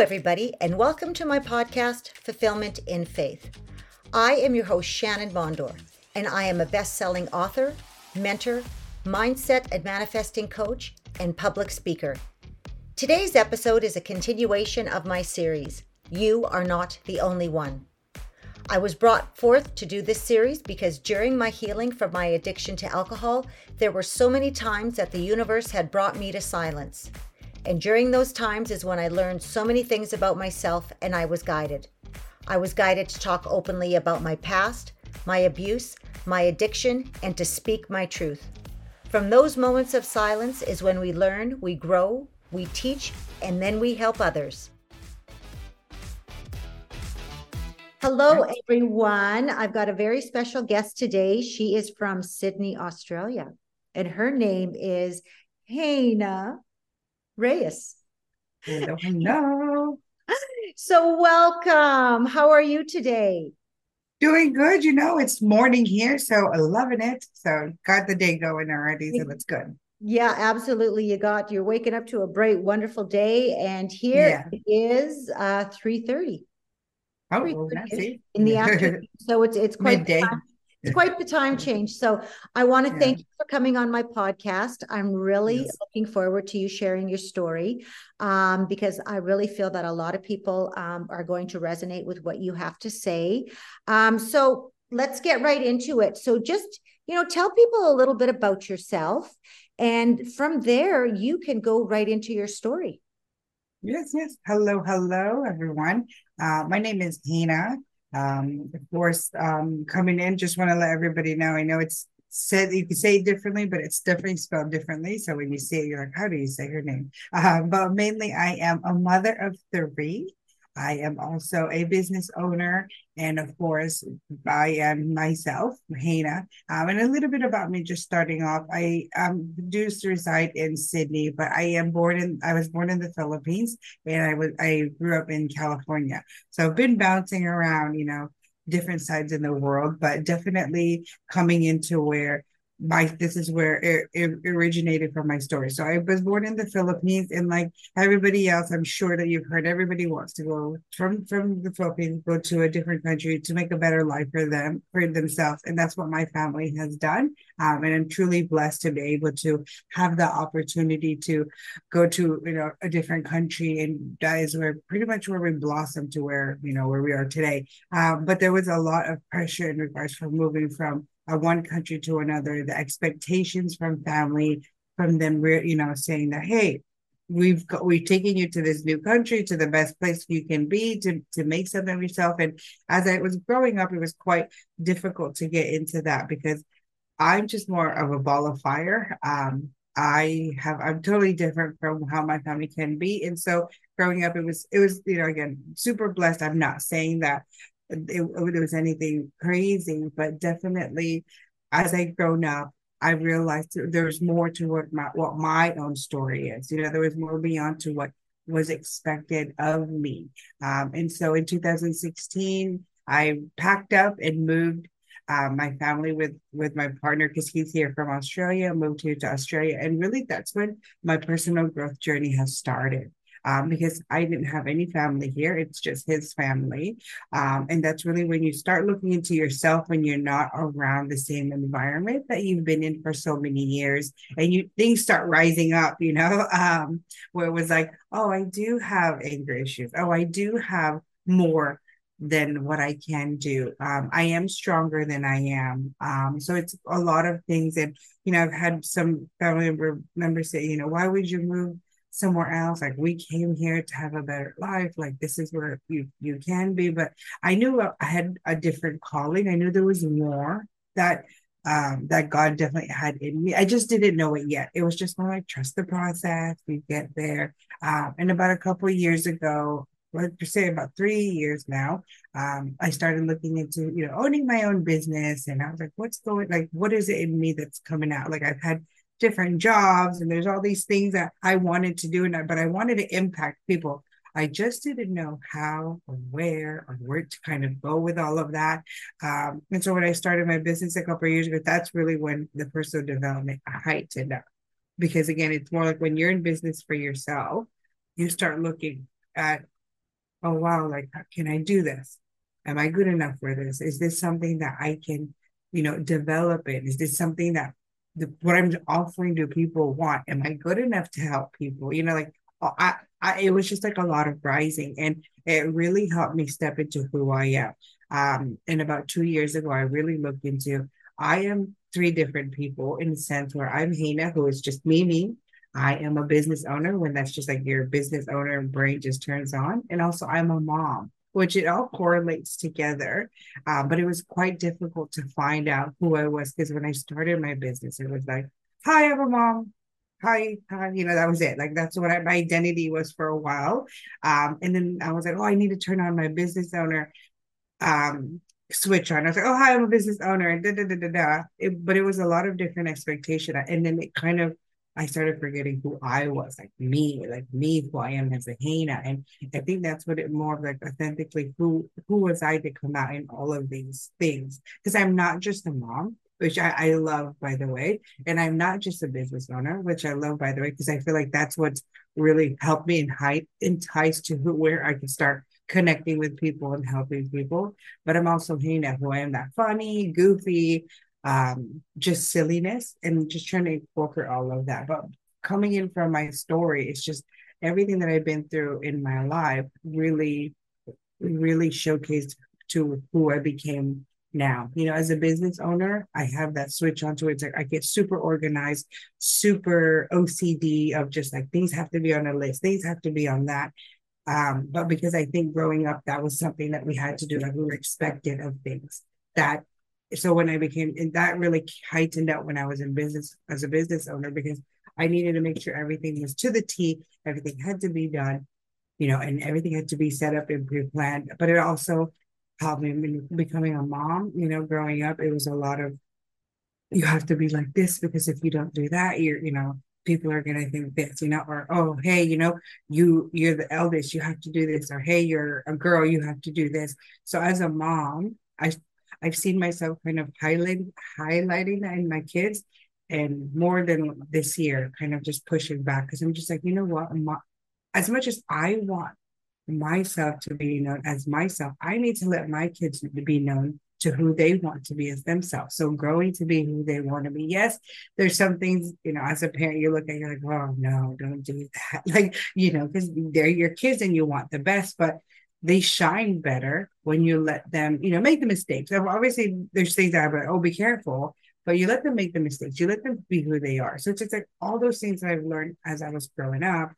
everybody, and welcome to my podcast, Fulfillment in Faith. I am your host, Shannon Bondor, and I am a best-selling author, mentor, mindset and manifesting coach, and public speaker. Today's episode is a continuation of my series, You Are Not the Only One. I was brought forth to do this series because during my healing from my addiction to alcohol, there were so many times that the universe had brought me to silence. And during those times is when I learned so many things about myself, and I was guided. I was guided to talk openly about my past, my abuse, my addiction, and to speak my truth. From those moments of silence is when we learn, we grow, we teach, and then we help others. Hello, everyone. I've got a very special guest today. She is from Sydney, Australia, and her name is Hannah Reyes. Hello. So welcome. How are you today? Doing good. It's morning here, so I'm loving it. So got the day going already, so that's good. Yeah, absolutely. You're waking up to a bright, wonderful day, and here Yeah. it is 3:30. Oh, that's 3:30 it. in the afternoon. So it's quite the Midday. time. It's quite the time change. So I want to Yeah. thank you for coming on my podcast. I'm really Yes. looking forward to you sharing your story because I really feel that a lot of people are going to resonate with what you have to say. So let's get right into it. So just, tell people a little bit about yourself. And from there, you can go right into your story. Yes. Hello, everyone. My name is Hannah. Of course, coming in, just want to let everybody know. I know it's said you can say it differently, but it's definitely spelled differently. So when you say it, you're like, how do you say her name? But mainly, I am a mother of three. I am also a business owner, and of course, I am myself, Hannah. And a little bit about me, just starting off. I do reside in Sydney, but I was born in the Philippines, and I grew up in California. So I've been bouncing around, different sides in the world, but definitely coming into where this is where it originated from my story. So I was born in the Philippines, and like everybody else, I'm sure that you've heard, everybody wants to go from the Philippines, go to a different country to make a better life for themselves, and that's what my family has done. And I'm truly blessed to be able to have the opportunity to go to a different country, and that is where pretty much where we blossomed to where we are today. But there was a lot of pressure in regards from moving from one country to another, the expectations from family, from them, saying that, hey, we've taken you to this new country, to the best place you can be, to make something of yourself. And as I was growing up, it was quite difficult to get into that because I'm just more of a ball of fire. I'm totally different from how my family can be. And so growing up, it was, again, super blessed. I'm not saying that it was anything crazy, but definitely as I grown up, I realized there's more to what my own story is. There was more beyond to what was expected of me. And so in 2016, I packed up and moved my family with my partner, because he's here from Australia, moved here to Australia, and really that's when my personal growth journey has started. Because I didn't have any family here. It's just his family. And that's really when you start looking into yourself when you're not around the same environment that you've been in for so many years. And things start rising up, where it was like, oh, I do have anger issues. Oh, I do have more than what I can do. I am stronger than I am. So it's a lot of things. And, I've had some family members say, why would you move somewhere else? Like, we came here to have a better life. Like, this is where you can be. But I knew I had a different calling. I knew there was more that God definitely had in me. I just didn't know it yet. It was just more like, trust the process. We get there. And about a couple of years ago, let's say about 3 years now, I started looking into, owning my own business. And I was like, what is it in me that's coming out? Like, I've had different jobs, and there's all these things that I wanted to do, but I wanted to impact people. I just didn't know how or where to kind of go with all of that. And so when I started my business a couple of years ago, that's really when the personal development heightened up. Because again, it's more like when you're in business for yourself, you start looking at oh wow, like can I do this? Am I good enough for this? Is this something that I can, develop in? Is this something that what I'm offering to people want? Am I good enough to help people? Like it was just like a lot of rising, and it really helped me step into who I am. And about 2 years ago, I really looked into I am three different people in the sense where I'm Hina, who is just me. I am a business owner when that's just like your business owner and brain just turns on. And also, I'm a mom, which it all correlates together. But it was quite difficult to find out who I was because when I started my business, it was like, hi, I'm a mom. Hi, hi, that was it. Like that's what my identity was for a while. And then I was like, oh, I need to turn on my business owner switch on. I was like, oh, hi, I'm a business owner, and da da da da da. But it was a lot of different expectation, and then it kind of I started forgetting who I was, like me, who I am as a Hina, and I think that's what it more like authentically who was I to come out in all of these things because I'm not just a mom. Which I love, by the way. And I'm not just a business owner, which I love, by the way, because I feel like that's what's really helped me entice to where I can start connecting with people and helping people. But I'm also Hina, who I am that funny, goofy, just silliness, and just trying to incorporate all of that. But coming in from my story, it's just everything that I've been through in my life really showcased to who I became now. As a business owner, I have that switch onto it. It's like I get super organized, super OCD of just like things have to be on a list, things have to be on that. But because I think growing up, that was something that we had to do, like we were expected of things that. So when I became, and that really heightened up when I was in business as a business owner, because I needed to make sure everything was to the T, everything had to be done, and everything had to be set up and pre-planned. But it also helped me in becoming a mom. Growing up, it was a lot of you have to be like this because if you don't do that, people are gonna think this, or oh hey, you're the eldest, you have to do this, or hey, you're a girl, you have to do this. So as a mom, I've seen myself kind of highlighting that in my kids, and more than this year, kind of just pushing back because I'm just like, you know what, as much as I want myself to be known as myself, I need to let my kids be known to who they want to be as themselves. So growing to be who they want to be. Yes, there's some things, as a parent, you look at, you're like, oh no, don't do that. Like, because they're your kids and you want the best, but they shine better when you let them, make the mistakes. So obviously, there's things that are like, oh, be careful, but you let them make the mistakes. You let them be who they are. So it's just like all those things that I've learned as I was growing up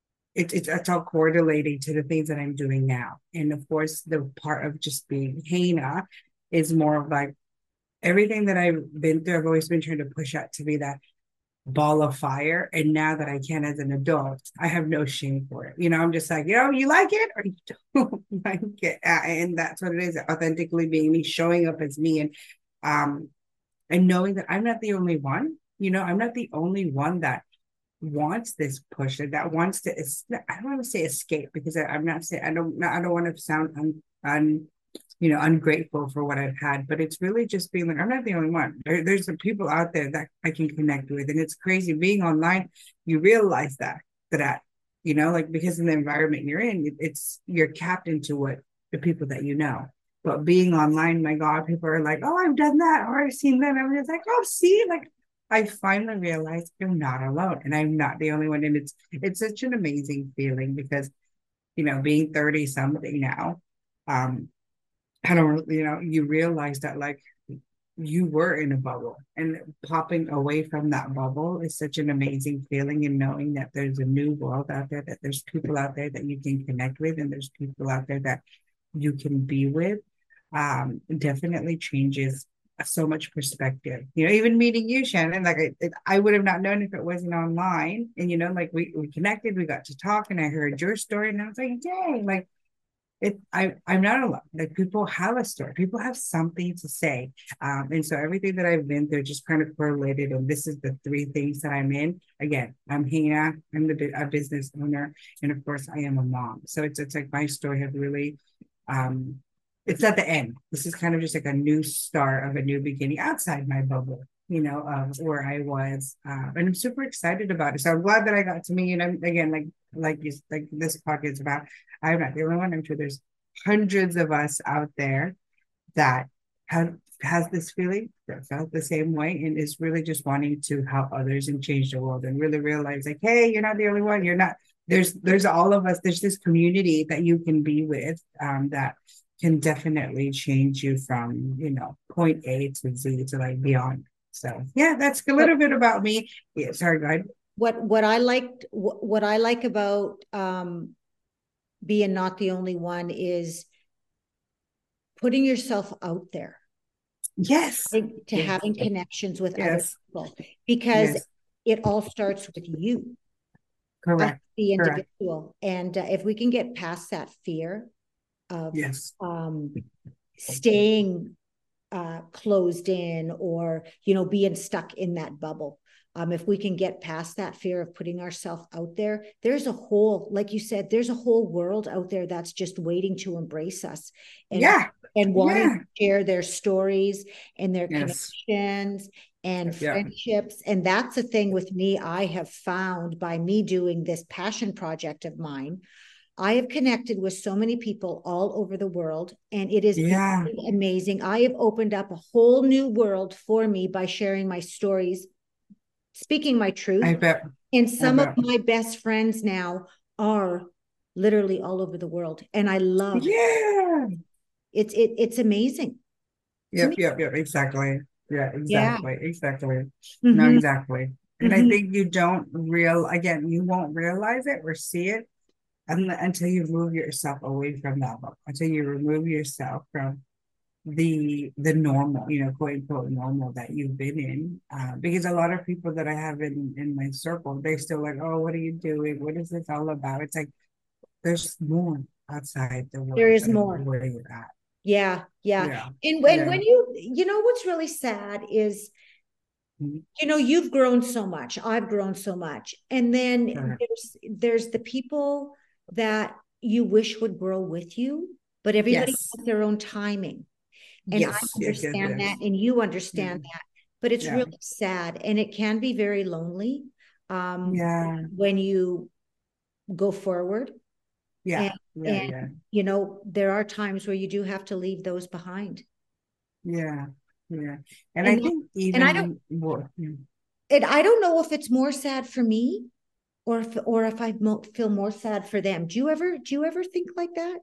it's all correlating to the things that I'm doing now. And of course, the part of just being Hina is more of like everything that I've been through. I've always been trying to push out to be that ball of fire. And now that I can as an adult, I have no shame for it. I'm just like, you like it or you don't like it. And that's what it is, authentically being me, showing up as me um and knowing that I'm not the only one. I'm not the only one that wants this push that wants to I don't want to say escape because I'm not saying I don't want to sound ungrateful for what I've had, but it's really just being like I'm not the only one. There's some people out there that I can connect with, and it's crazy being online. You realize that like because of the environment you're in, you're capped into what the people that you know. But being online, my God, people are like, oh, I've done that or I've seen that. I'm just like, oh, see, like I finally realized I'm not alone and I'm not the only one. And it's such an amazing feeling because, being 30 something now, I don't, you realize that like you were in a bubble and popping away from that bubble is such an amazing feeling and knowing that there's a new world out there, that there's people out there that you can connect with and there's people out there that you can be with definitely changes so much perspective. Even meeting you, Shannon, like I would have not known if it wasn't online. And like we connected, we got to talk, and I heard your story, and I was like, dang, like I'm not alone. Like people have a story, people have something to say, and so everything that I've been through just kind of correlated. And this is the three things that I'm in. Again, I'm Hina, I'm a business owner, and of course, I am a mom. So it's like my story has really it's not the end. This is kind of just like a new start of a new beginning outside my bubble. where I was, and I'm super excited about it. So I'm glad that I got to meet you. And again, like this podcast is about, I'm not the only one. I'm sure there's hundreds of us out there that have has this feeling, that felt the same way, and is really just wanting to help others and change the world, and really realize like, hey, you're not the only one. You're not. There's all of us. There's this community that you can be with, that can definitely change you from point A to Z to like beyond. So yeah, that's a But little bit about me. Yeah, sorry, go ahead. what I like about being not the only one is putting yourself out there, Yes, to yes, having connections with other yes, people, because yes. it all starts with you as Correct, the correct. individual. And if we can get past that fear of Yes, staying closed in, or being stuck in that bubble, if we can get past that fear of putting ourselves out there, there's a whole, like you said, there's a whole world out there that's just waiting to embrace us, and yeah, wanting yeah, to share their stories and their yes, connections and yeah. friendships. And that's the thing with me, I have found by me doing this passion project of mine, I have connected with so many people all over the world, and it is Yeah, amazing. I have opened up a whole new world for me by sharing my stories, speaking my I truth. bet. And I some of bet. my best friends now are literally all over the world, and I love Yeah. it's amazing. It's Yep, amazing. yep, yep. Exactly. Yeah, Yeah. exactly. Exactly. No, Mm-hmm. exactly. And I Mm-hmm. think again, you won't realize it or see it until you move yourself away from that bubble, until you remove yourself from the normal, quote unquote normal that you've been in. Because a lot of people that I have in my circle, they're still like, oh, what are you doing? What is this all about? It's like there's more outside the There world is than more. where you're at. Yeah, yeah. Yeah. And Yeah. when what's really sad is, Mhm. you've grown so much, I've grown so much, and then Correct. there's the people that you wish would grow with you, but everybody Yes. has their own timing. And I Yes. Yes. Yes. understand that, Yes. and you Yeah. understand that, but it's Yeah. really sad, and it can be very lonely, Yeah. when you go forward, Yeah. and Yeah. and Yeah. there are times where you do have to leave those behind. Yeah. Yeah. And I and think and I don't even more. and I don't know if it's more sad for me, or if I feel more sad for them. Do you ever think like that?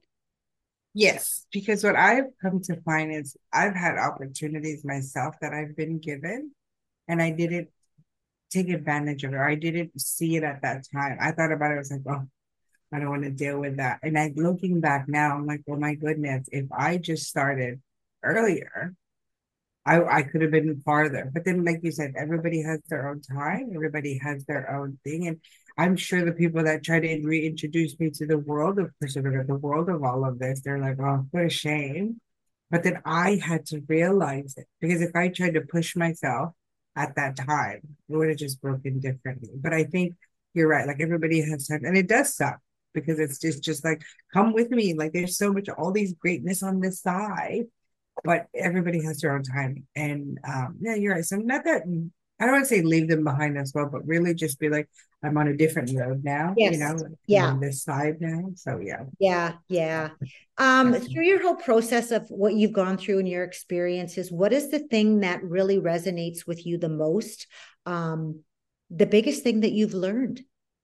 Yes, because what I've come to find is I've had opportunities myself that I've been given, and I didn't take advantage of it, or I didn't see it at that time. I thought about it, I was like, oh, I don't want to deal with that. And I looking back now, I'm like, oh my goodness, if I just started earlier, I could have been farther. But then, like you said, everybody has their own time, everybody has their own thing. And I'm sure the people that try to reintroduce me to the world of Pacifica, the world of all of this, they're like, oh, what a shame. But then I had to realize it, because if I tried to push myself at that time, it would have just broken differently. But I think you're right. Like everybody has time, and it does suck because it's just like, come with me. Like there's so much, all these greatness on this side, but everybody has their own timing. And yeah, you're right. So not that I don't want to say leave them behind as well, but really just be like, I'm on a different road now, Yes. I'm Yeah. on this side now. So yeah. Yeah, yeah. Yeah. Through your whole process of what you've gone through and your experiences, what is the thing that really resonates with you the most? The biggest thing that you've learned?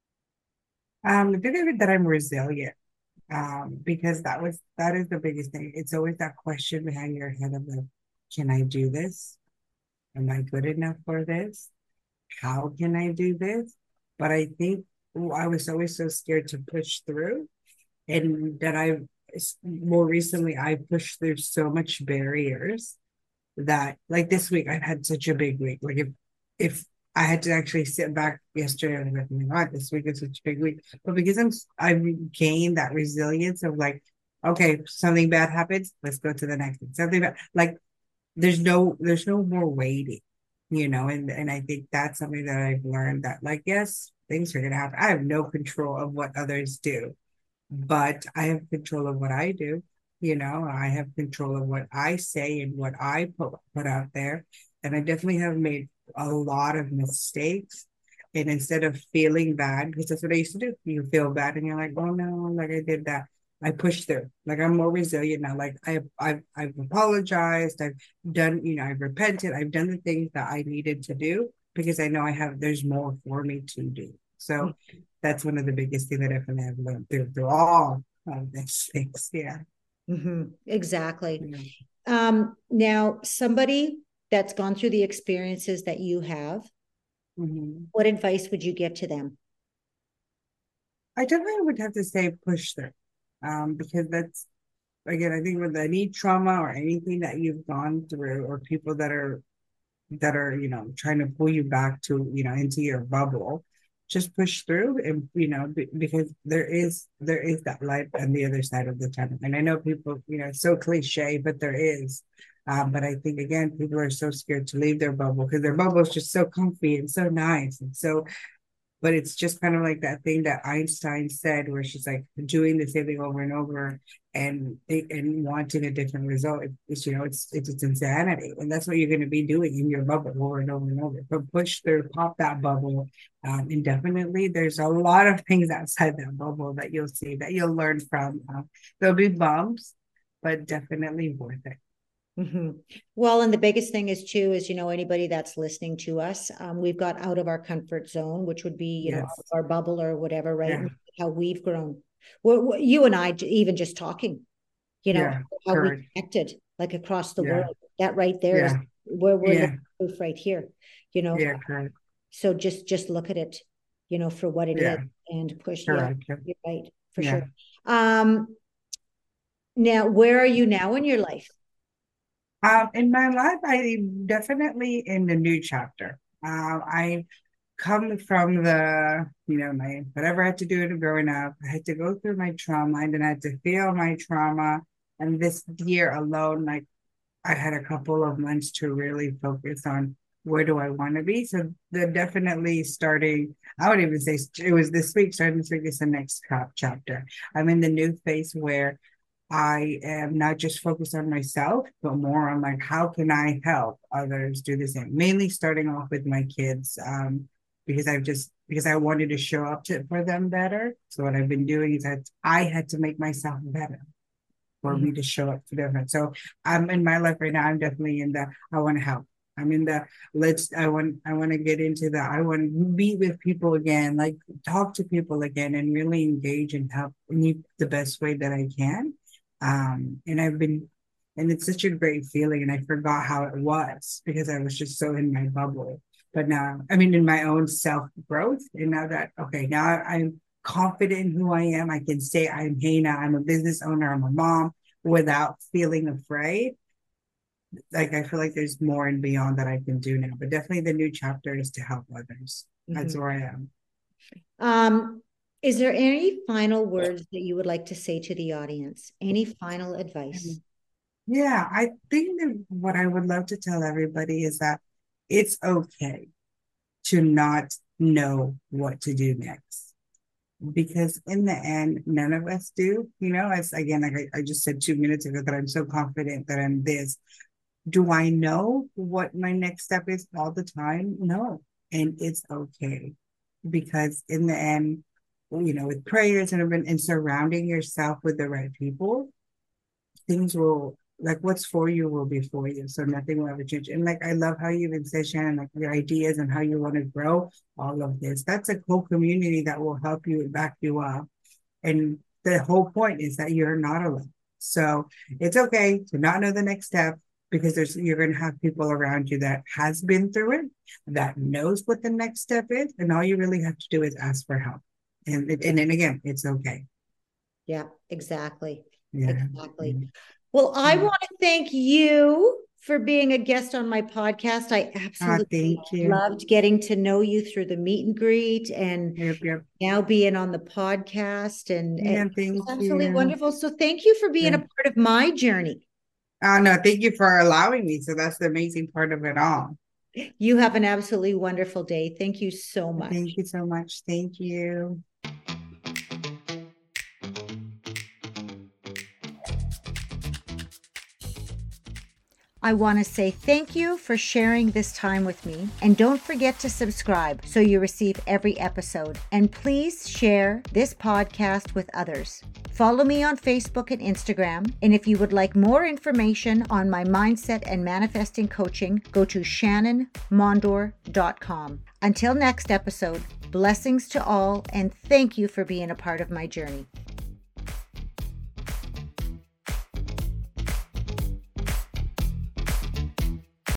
The bit of it that I'm resilient. Because that is the biggest thing. It's always that question behind your head of like, can I do this? Am I good enough for this? How can I do this? But I think I was always so scared to push through, and that I more recently I pushed through so much barriers that like this week I've had such a big week. Like if I had to actually sit back yesterday and like, oh my God, this week is such a big week. But because I've gained that resilience of like, okay, something bad happens, let's go to the next thing. Something bad, like there's no more waiting, and I think that's something that I've learned, that like, yes, things are gonna happen. I have no control of what others do, but I have control of what I do. I have control of what I say and what I put out there. And I definitely have made a lot of mistakes. And instead of feeling bad, because that's what I used to do, you feel bad and you're like, oh no, like I did that. I pushed through. Like I'm more resilient now. Like I've apologized. I've done, I've repented. I've done the things that I needed to do because I know there's more for me to do. So that's one of the biggest things that I have learned through all of these things. Yeah. Exactly. Yeah. Now, somebody that's gone through the experiences that you have, what advice would you give to them? I definitely would have to say push through, because that's again, I think with any trauma or anything that you've gone through, or people that are trying to pull you back to into your bubble, just push through, and because there is that light on the other side of the tunnel. And I know people, it's so cliche, but there is. But I think again, people are so scared to leave their bubble because their bubble is just so comfy and so nice and so, but it's just kind of like that thing that Einstein said, where she's like doing the same thing over and over, and wanting a different result. It's insanity, and that's what you're going to be doing in your bubble over and over and over. But push through, pop that bubble, indefinitely. There's a lot of things outside that bubble that you'll see, that you'll learn from. There'll be bumps, but definitely worth it. Well, and the biggest thing is too, is, anybody that's listening to us, we've got out of our comfort zone, which would be, Yes. our bubble or whatever, right? Yeah. How we've grown. You and I, even just talking, Yeah. how we Correct. connected, like across the Yeah. world. That right there is Yeah. where we're Yeah. living proof right here, you know. Yeah. Correct. So just look at it, for what it is Yeah. and push. Yeah, Correct. you're right, for Yeah. sure. Now, where are you now in your life? In my life, I'm definitely in the new chapter. I come from my whatever I had to do to growing up. I had to go through my trauma, and then I had to feel my trauma. And this year alone, like I had a couple of months to really focus on where do I want to be. So they're definitely starting. I would even say it was this week. Starting this week is the next chapter. I'm in the new phase where I am not just focused on myself, but more on like how can I help others do the same. Mainly starting off with my kids, because I wanted to show up for them better. So what I've been doing is that I had to make myself better for me to show up for them. So I'm in my life right now. I'm definitely in the I want to help. I'm in the I want to get into the I want to meet with people again, like talk to people again, and really engage and help me the best way that I can. And it's such a great feeling. And I forgot how it was because I was just so in my bubble. But now, I mean, in my own self growth. And now that, okay, now I'm confident in who I am. I can say I'm Hannah, I'm a business owner, I'm a mom without feeling afraid. Like, I feel like there's more and beyond that I can do now. But definitely the new chapter is to help others. That's where I am. Is there any final words that you would like to say to the audience? Any final advice? Yeah, I think that what I would love to tell everybody is that it's okay to not know what to do next. Because in the end, none of us do. As again, like I just said 2 minutes ago, that I'm so confident that I'm this. Do I know what my next step is all the time? No. And it's okay. Because in the end, with prayers and surrounding yourself with the right people, things will, like what's for you will be for you. So nothing will ever change. And like I love how you even said, Shannon, like your ideas and how you want to grow all of this. That's a whole community that will help you and back you up. And the whole point is that you're not alone. So it's okay to not know the next step, because you're going to have people around you that has been through it, that knows what the next step is, and all you really have to do is ask for help. And then again, it's okay. Yeah, exactly. Yeah. Exactly. Well, I want to thank you for being a guest on my podcast. I absolutely Thank you. loved getting to know you through the meet and greet, and Yep. now being on the podcast, and Yeah, it's thank absolutely you. wonderful. So thank you for being a Yeah. part of my journey. No, thank you for allowing me. So that's the amazing part of it all. You have an absolutely wonderful day. Thank you so much. Thank you so much. Thank you. I want to say thank you for sharing this time with me, and don't forget to subscribe so you receive every episode. And please share this podcast with others. Follow me on Facebook and Instagram, and if you would like more information on my mindset and manifesting coaching, go to shannonmondor.com. Until next episode, blessings to all, and thank you for being a part of my journey.